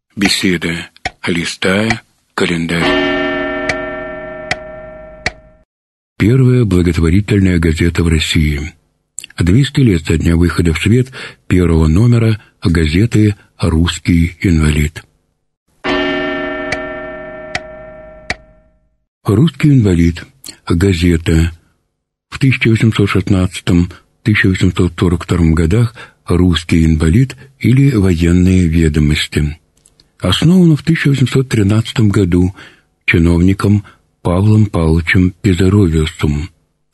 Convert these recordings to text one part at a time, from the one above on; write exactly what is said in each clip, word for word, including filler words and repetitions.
Беседа, листая календарь. Первая благотворительная газета в России. двести лет со дня выхода в свет первого номера газеты «Русский инвалид». «Русский инвалид» – газета. В тысяча восемьсот шестнадцатом — тысяча восемьсот сорок втором годах «Русский инвалид» или «Военные ведомости». Основана в тысяча восемьсот тринадцатом году чиновником Павлом Павловичем Пизаровиусом.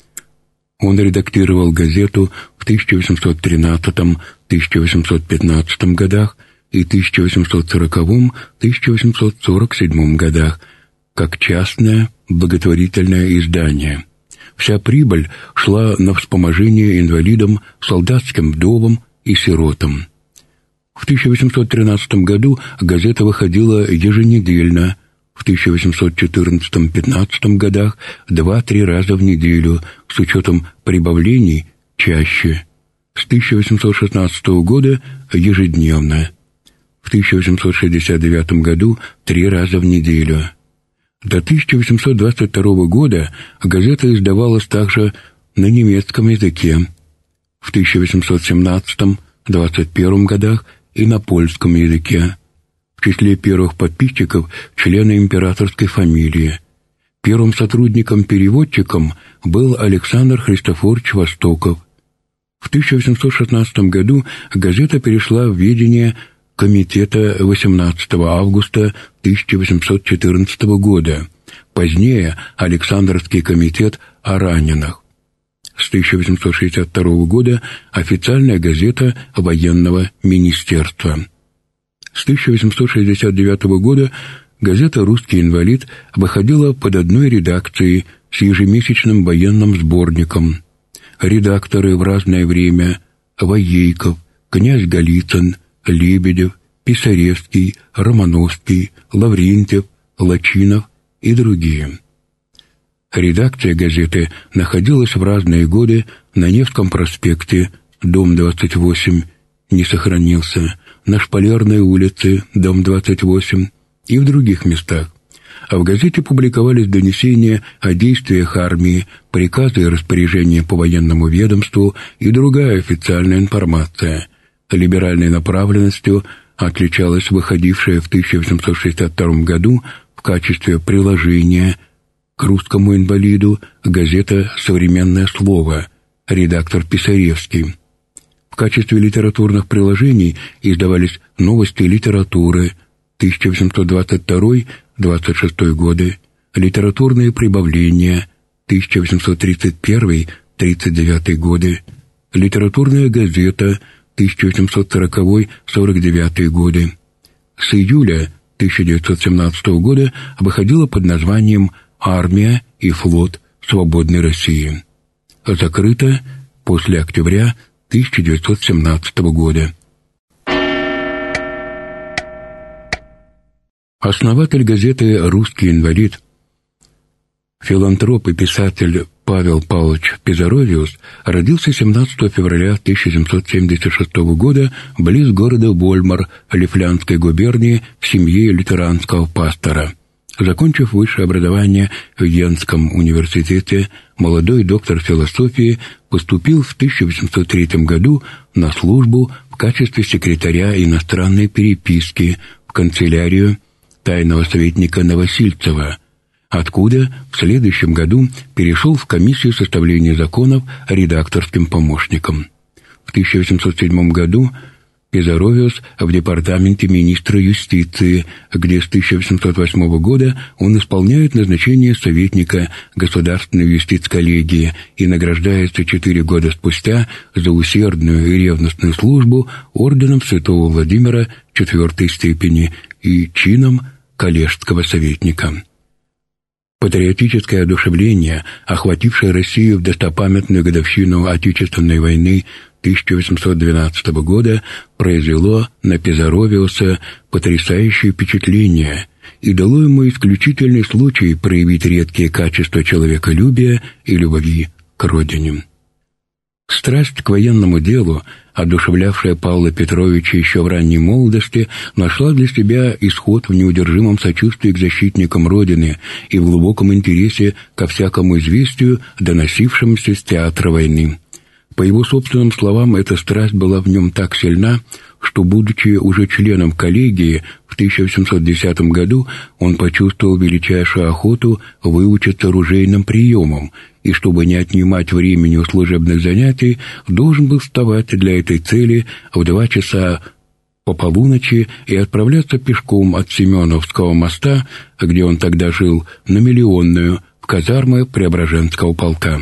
Он редактировал газету в тысяча восемьсот тринадцатом — тысяча восемьсот пятнадцатом годах и тысяча восемьсот сороковом — тысяча восемьсот сорок седьмом годах как частное благотворительное издание. Вся прибыль шла на вспоможение инвалидам, солдатским вдовам и сиротам. В тысяча восемьсот тринадцатом году газета выходила еженедельно, в тысяча восемьсот четырнадцатом — пятнадцатом годах два-три раза в неделю, с учетом прибавлений чаще. С тысяча восемьсот шестнадцатого года ежедневно. В тысяча восемьсот шестьдесят девятом году три раза в неделю. До тысяча восемьсот двадцать второго года газета издавалась также на немецком языке. В тысяча восемьсот семнадцатом — двадцать первом годах и на польском языке. В числе первых подписчиков члены императорской фамилии. Первым сотрудником-переводчиком был Александр Христофорович Востоков. В тысяча восемьсот шестнадцатом году газета перешла в ведение Комитета восемнадцатого августа тысяча восемьсот четырнадцатого года, позднее Александровский комитет о раненых. С тысяча восемьсот шестьдесят второго года официальная газета военного министерства. С тысяча восемьсот шестьдесят девятого года газета «Русский инвалид» выходила под одной редакцией с ежемесячным военным сборником. Редакторы в разное время: Воейков, князь Голицын, Лебедев, Писаревский, Романовский, Лаврентьев, Лачинов и другие. Редакция газеты находилась в разные годы на Невском проспекте, дом двадцать восемь, не сохранился, на Шпалерной улице, дом двадцать восемь, и в других местах. А в газете публиковались донесения о действиях армии, приказы и распоряжения по военному ведомству и другая официальная информация. Либеральной направленностью отличалась выходившая в тысяча восемьсот шестьдесят втором году в качестве приложения к «Русскому инвалиду» газета «Современное слово», редактор Писаревский. В качестве литературных приложений издавались «Новости литературы» тысяча восемьсот двадцать второй — двадцать шестой годы, «Литературные прибавления» тысяча восемьсот тридцать первый — тридцать девятый годы, «Литературная газета» тысяча восемьсот сороковой — сорок девятый годы. С июля тысяча девятьсот семнадцатого года выходила под названием «Армия и флот свободной России». Закрыта после октября тысяча девятьсот семнадцатого года. Основатель газеты «Русский инвалид», филантроп и писатель Павел Павлович Пизаровиус родился семнадцатого февраля тысяча семьсот семьдесят шестого года близ города Вольмар Лифляндской губернии в семье лютеранского пастора. Закончив высшее образование в Йенском университете, молодой доктор философии поступил в тысяча восемьсот третьем году на службу в качестве секретаря иностранной переписки в канцелярию тайного советника Новосильцева, откуда в следующем году перешел в комиссию составления законов редакторским помощником. В тысяча восемьсот седьмом году Пизаровиус в департаменте министра юстиции, где с тысяча восемьсот восьмого года он исполняет назначение советника Государственной юстиц-коллегии и награждается четыре года спустя за усердную и ревностную службу орденом Святого Владимира четвертой степени и чином коллежского советника. Патриотическое одушевление, охватившее Россию в достопамятную годовщину Отечественной войны тысяча восемьсот двенадцатого года, произвело на Пизаровиуса потрясающее впечатление и дало ему исключительный случай проявить редкие качества человеколюбия и любви к родине. Страсть к военному делу, одушевлявшая Павла Петровича еще в ранней молодости, нашла для себя исход в неудержимом сочувствии к защитникам Родины и в глубоком интересе ко всякому известию, доносившемуся с театра войны. По его собственным словам, эта страсть была в нем так сильна, что, будучи уже членом коллегии, в тысяча восемьсот десятом году он почувствовал величайшую охоту выучиться оружейным приемам, и, чтобы не отнимать времени у служебных занятий, должен был вставать для этой цели в два часа по полуночи и отправляться пешком от Семеновского моста, где он тогда жил, на Миллионную, в казармы Преображенского полка.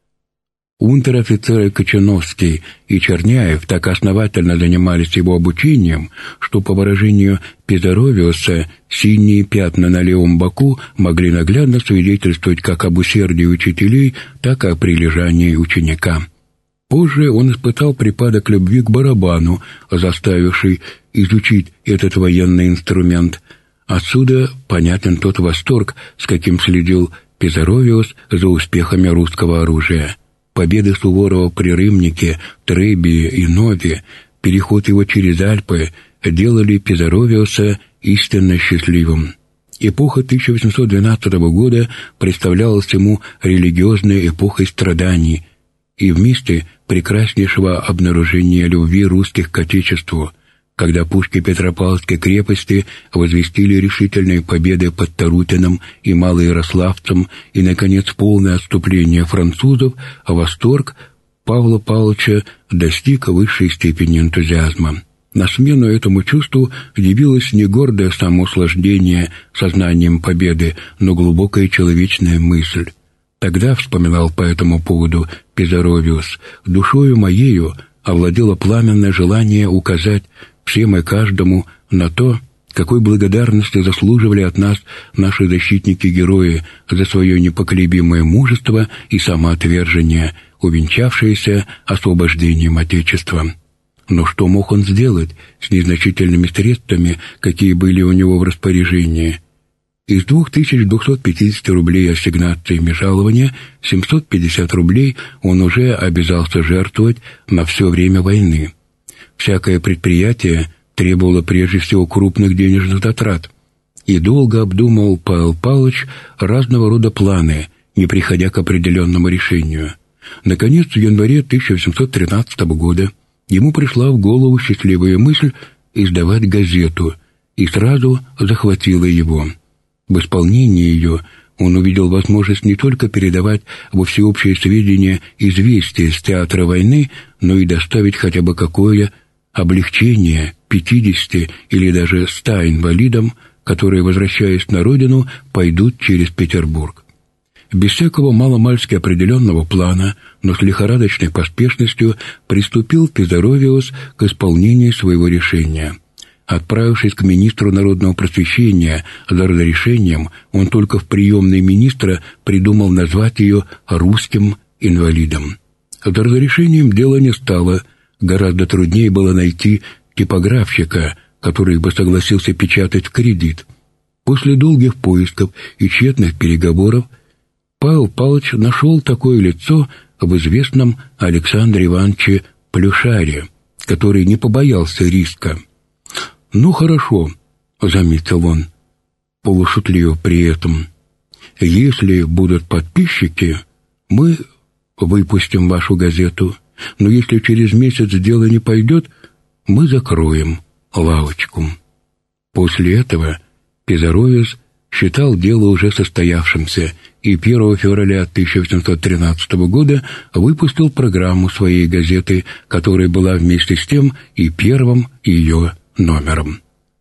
Унтер-офицеры Кочановский и Черняев так основательно занимались его обучением, что, по выражению Пизаровиуса, синие пятна на левом боку могли наглядно свидетельствовать как об усердии учителей, так и о прилежании ученика. Позже он испытал припадок любви к барабану, заставивший изучить этот военный инструмент. Отсюда понятен тот восторг, с каким следил Пизаровиус за успехами русского оружия. Победы Суворова при Рымнике, Требии и Нове, переход его через Альпы делали Пизаровиуса истинно счастливым. Эпоха тысяча восемьсот двенадцатого года представлялась ему религиозной эпохой страданий и вместе прекраснейшего обнаружения любви русских к Отечеству, когда пушки Петропавловской крепости возвестили решительные победы под Тарутиным и Малоярославцем и, наконец, полное отступление французов, а восторг Павла Павловича достиг высшей степени энтузиазма. На смену этому чувству явилось не гордое самоуслаждение сознанием победы, но глубокая человечная мысль. Тогда, вспоминал по этому поводу Пизаровиус, душою моею овладело пламенное желание указать всем и каждому на то, какой благодарности заслуживали от нас наши защитники-герои за свое непоколебимое мужество и самоотвержение, увенчавшееся освобождением Отечества. Но что мог он сделать с незначительными средствами, какие были у него в распоряжении? Из двух тысяч двухсот пятидесяти рублей ассигнациями жалования семьсот пятьдесят рублей он уже обязался жертвовать на все время войны. Всякое предприятие требовало прежде всего крупных денежных затрат, и долго обдумывал Павел Павлович разного рода планы, не приходя к определенному решению. Наконец, в январе тысяча восемьсот тринадцатого года ему пришла в голову счастливая мысль издавать газету, и сразу захватила его. В исполнении ее он увидел возможность не только передавать во всеобщее сведение известия с театра войны, но и доставить хотя бы какое облегчение пятидесяти или даже ста инвалидам, которые, возвращаясь на родину, пойдут через Петербург. Без всякого маломальски определенного плана, но с лихорадочной поспешностью приступил Пизаровиус к исполнению своего решения. Отправившись к министру народного просвещения за разрешением, он только в приемной министра придумал назвать ее «русским инвалидом». За разрешением дело не стало. Гораздо труднее было найти типографщика, который бы согласился печатать в кредит. После долгих поисков и тщетных переговоров Павел Павлович нашел такое лицо в известном Александре Ивановиче Плюшаре, который не побоялся риска. «Ну, хорошо», — заметил он, полушутливо при этом, — «если будут подписчики, мы выпустим вашу газету, но если через месяц дело не пойдет, мы закроем лавочку». После этого Пизаровиус считал дело уже состоявшимся и первого февраля тысяча восемьсот тринадцатого года выпустил программу своей газеты, которая была вместе с тем и первым ее номером.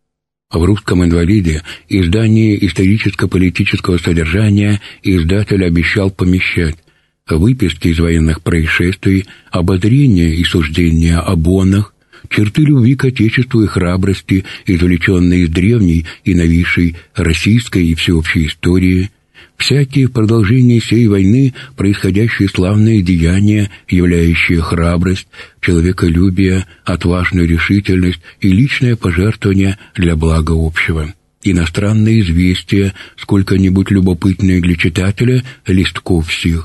В «Русском инвалиде» издание историческо-политического содержания издатель обещал помещать выписки из военных происшествий, обозрения и суждения об онах, черты любви к Отечеству и храбрости, извлеченные из древней и новейшей российской и всеобщей истории, всякие в продолжении сей войны происходящие славные деяния, являющие храбрость, человеколюбие, отважную решительность и личное пожертвование для блага общего. Иностранные известия, сколько-нибудь любопытные для читателя, листков всех,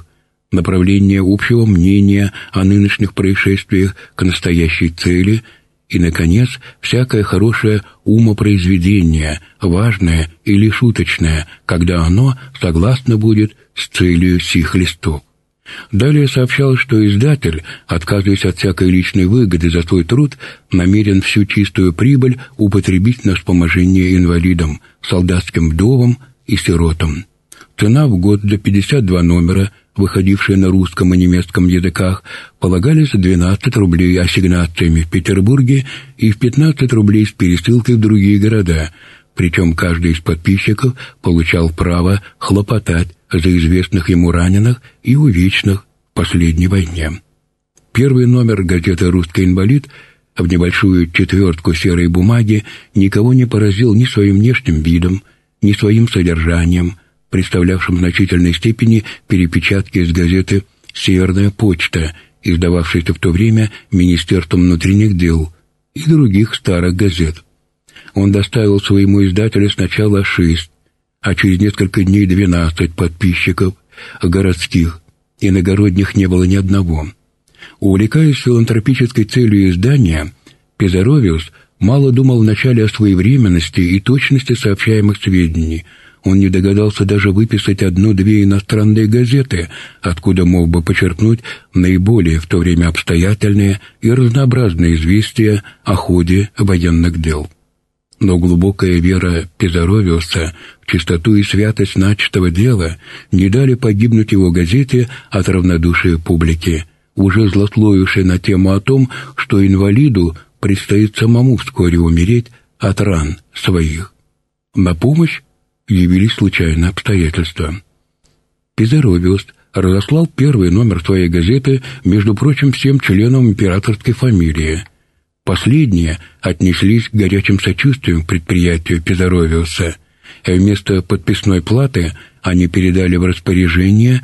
направление общего мнения о нынешних происшествиях к настоящей цели и, наконец, всякое хорошее умопроизведение, важное или шуточное, когда оно согласно будет с целью сих листов. Далее сообщалось, что издатель, отказываясь от всякой личной выгоды за свой труд, намерен всю чистую прибыль употребить на вспоможение инвалидам, солдатским вдовам и сиротам. Цена в год за пятьдесят два номера, выходившие на русском и немецком языках, полагались двенадцать рублей ассигнациями в Петербурге и в пятнадцать рублей с пересылкой в другие города, причем каждый из подписчиков получал право хлопотать за известных ему раненых и увечных в последней войне. Первый номер газеты «Русский инвалид» в небольшую четвертку серой бумаги никого не поразил ни своим внешним видом, ни своим содержанием, представлявшим в значительной степени перепечатки из газеты «Северная почта», издававшейся в то время Министерством внутренних дел, и других старых газет. Он доставил своему издателю сначала шесть, а через несколько дней двенадцать подписчиков, городских, иногородних не было ни одного. Увлекаясь филантропической целью издания, Пизаровиус мало думал вначале о своевременности и точности сообщаемых сведений. Он не догадался даже выписать одну-две иностранные газеты, откуда мог бы почерпнуть наиболее в то время обстоятельные и разнообразные известия о ходе военных дел. Но глубокая вера Пизаровиуса в чистоту и святость начатого дела не дали погибнуть его газете от равнодушия публики, уже злословившей на тему о том, что инвалиду предстоит самому вскоре умереть от ран своих. На помощь явились случайные обстоятельства. Пизаровиус разослал первый номер своей газеты, между прочим, всем членам императорской фамилии. Последние отнеслись к горячим сочувствием к предприятию Пизаровиуса, а вместо подписной платы они передали в распоряжение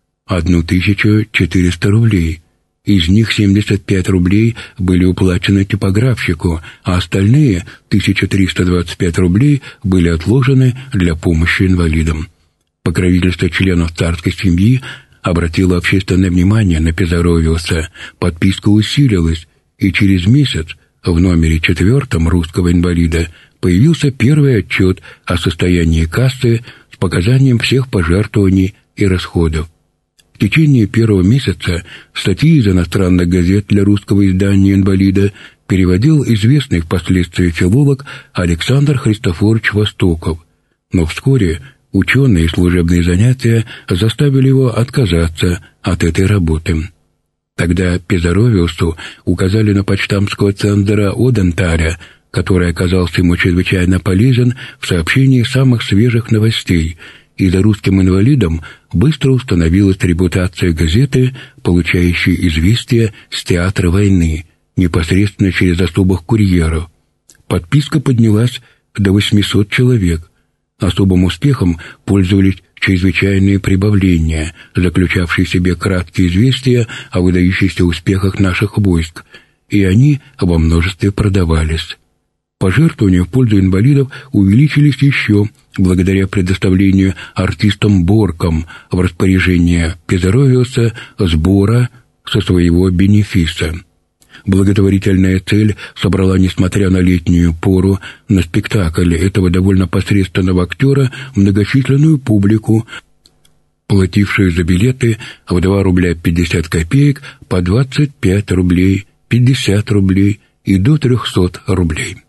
тысячу четыреста рублей. Из них семьдесят пять рублей были уплачены типографщику, а остальные тысяча триста двадцать пять рублей были отложены для помощи инвалидам. Покровительство членов царской семьи обратило общественное внимание на Пизаровиуса, подписка усилилась, и через месяц в номере четвертом «Русского инвалида» появился первый отчет о состоянии кассы с показанием всех пожертвований и расходов. В течение первого месяца статьи из иностранных газет для русского издания «Инвалида» переводил известный впоследствии филолог Александр Христофорович Востоков, но вскоре ученые и служебные занятия заставили его отказаться от этой работы. Тогда Пизаровиусу указали на почтамтского цензора Оденталя, который оказался ему чрезвычайно полезен в сообщении самых свежих новостей, и за «Русским инвалидом» быстро установилась репутация газеты, получающей известия с театра войны, непосредственно через особых курьеров. Подписка поднялась до восьмисот человек. Особым успехом пользовались чрезвычайные прибавления, заключавшие в себе краткие известия о выдающихся успехах наших войск, и они во множестве продавались. Пожертвования в пользу инвалидов увеличились еще благодаря предоставлению артистам-боркам в распоряжение Пизаровиуса сбора со своего бенефиса. Благотворительная цель собрала, несмотря на летнюю пору, на спектакль этого довольно посредственного актера многочисленную публику, платившую за билеты в два рубля пятьдесят копеек, по двадцать пять рублей, пятьдесят рублей и до трехсот рублей.